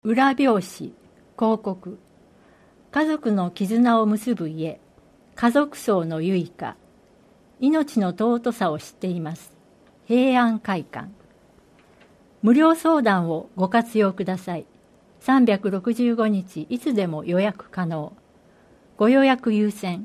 裏表紙、広告。家族の絆を結ぶ家、家族葬の唯歌。命の尊さを知っています。平安会館。無料相談をご活用ください。365日いつでも予約可能。ご予約優先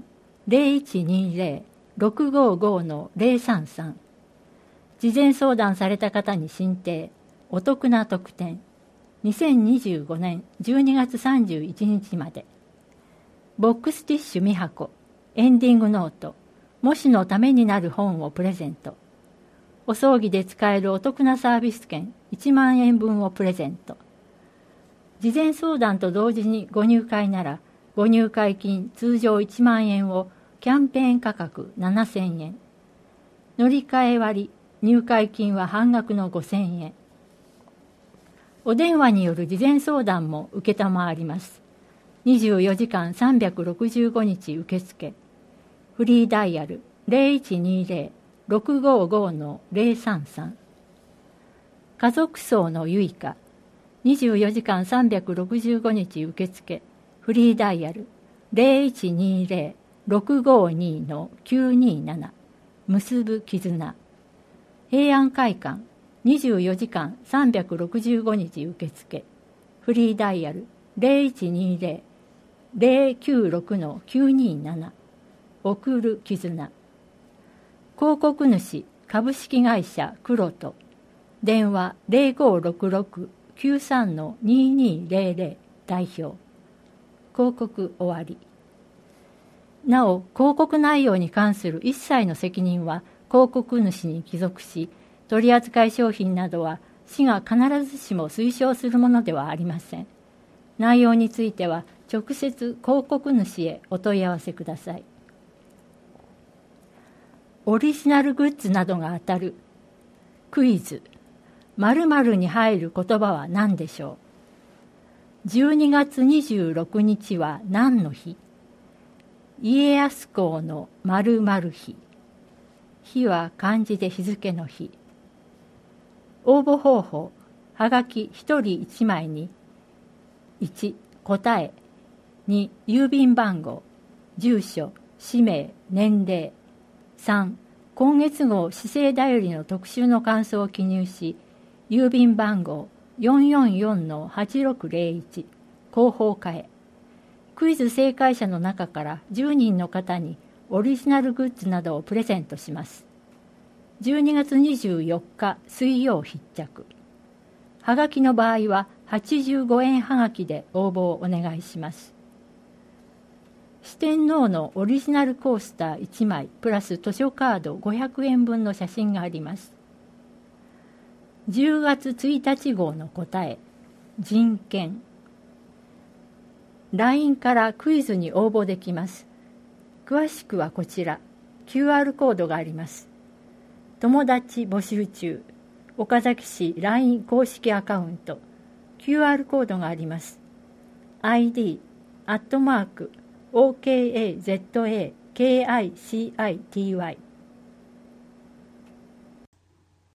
0120-655-033。事前相談された方に進呈、お得な特典。2025年12月31日まで。ボックスティッシュ2箱、エンディングノート、模試のためになる本をプレゼント。お葬儀で使えるお得なサービス券1万円分をプレゼント。事前相談と同時にご入会なら、ご入会金通常1万円をキャンペーン価格7000円。乗り換え割、入会金は半額の5000円。お電話による事前相談も承ります。24時間365日受付。フリーダイヤル 0120-655-033。家族葬の唯歌。24時間365日受付。フリーダイヤル 0120-652-927。結ぶ絆。平安会館。24時間365日受付。フリーダイヤル 0120-096-927。送る絆。広告主株式会社黒と。電話 0566-93-2200 代表。広告終わり。なお、広告内容に関する一切の責任は広告主に帰属し、取扱商品などは市が必ずしも推奨するものではありません。内容については直接広告主へお問い合わせください。オリジナルグッズなどが当たる。クイズ。〇〇に入る言葉は何でしょう。12月26日は何の日？家康公の〇〇日。日は漢字で日付の日。応募方法。はがき1人1枚に1、答え。2、郵便番号。住所、氏名、年齢。3、今月号市政だよりの特集の感想を記入し、郵便番号 444-8601 広報課へ。クイズ正解者の中から10人の方にオリジナルグッズなどをプレゼントします。12月24日水曜必着。はがきの場合は85円はがきで応募をお願いします。四天王のオリジナルコースター1枚プラス図書カード500円分の写真があります。10月1日号の答え、人権。LINE からクイズに応募できます。詳しくはこちら、QR コードがあります。友達募集中。岡崎市 LINE 公式アカウント。QR コードがあります。ID @OKAZAKICITY